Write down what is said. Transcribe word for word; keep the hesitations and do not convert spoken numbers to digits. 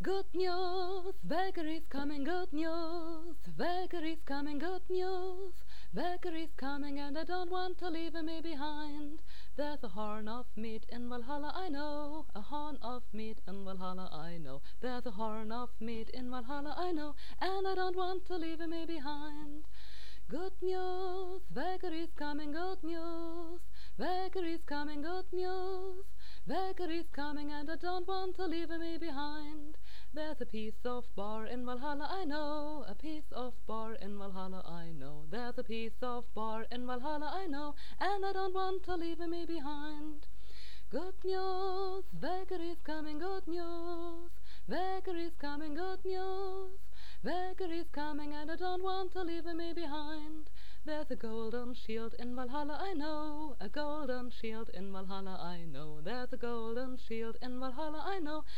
Good news, Valkyrie's coming, good news, Valkyrie's coming, good news, Valkyrie's coming and I don't want to leave me behind. There's a horn of meat in Valhalla, I know, a horn of meat in Valhalla, I know. There's a horn of meat in Valhalla, I know, and I don't want to leave me behind. Good news, Valkyrie's coming, good news, Valkyrie's coming, good news, Valkyrie's coming and I don't want to leave me behind. There's a piece of bar in Valhalla, I know, a piece of bar in Valhalla, I know. There's a piece of bar in Valhalla, I know, and I don't want to leave me behind. Good news, Valkyrie's coming, good news, Valkyrie's coming, good news, Valkyrie's coming and I don't want to leave me behind. There's a golden shield in Valhalla, I know, a golden shield in Valhalla, I know. There's a golden shield in Valhalla, I know,